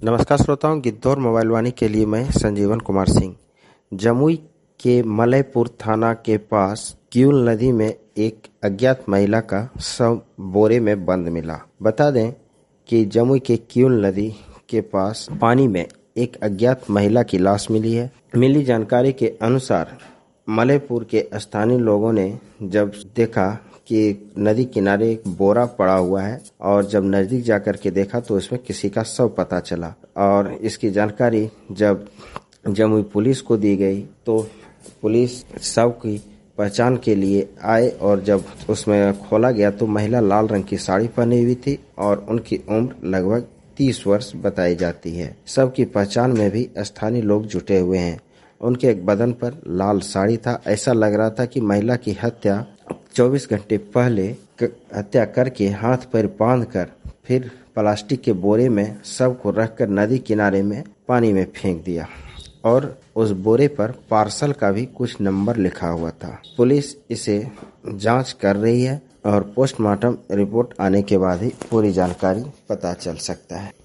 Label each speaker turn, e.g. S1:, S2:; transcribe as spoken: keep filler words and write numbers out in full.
S1: नमस्कार श्रोताओं, गिद्धौर मोबाइल वाणी के लिए मैं संजीवन कुमार सिंह। जमुई के मलयपुर थाना के पास किऊल नदी में एक अज्ञात महिला का शव बोरे में बंद मिला। बता दें कि जमुई के किऊल नदी के पास पानी में एक अज्ञात महिला की लाश मिली है। मिली जानकारी के अनुसार मलयपुर के स्थानीय लोगों ने जब देखा कि नदी किनारे एक बोरा पड़ा हुआ है और जब नजदीक जाकर के देखा तो इसमें किसी का शव पता चला और इसकी जानकारी जब जमुई पुलिस को दी गई तो पुलिस शव की पहचान के लिए आए और जब उसमें खोला गया तो महिला लाल रंग की साड़ी पहनी हुई थी और उनकी उम्र लगभग तीस वर्ष बताई जाती है। शव की पहचान में भी स्थानीय लोग जुटे हुए हैं। उनके एक बदन पर लाल साड़ी था। ऐसा लग रहा था कि महिला की हत्या चौबीस घंटे पहले हत्या करके हाथ पैर बांधकर फिर प्लास्टिक के बोरे में शव को रखकर नदी किनारे में पानी में फेंक दिया और उस बोरे पर पार्सल का भी कुछ नंबर लिखा हुआ था। पुलिस इसे जांच कर रही है और पोस्टमार्टम रिपोर्ट आने के बाद ही पूरी जानकारी पता चल सकता है।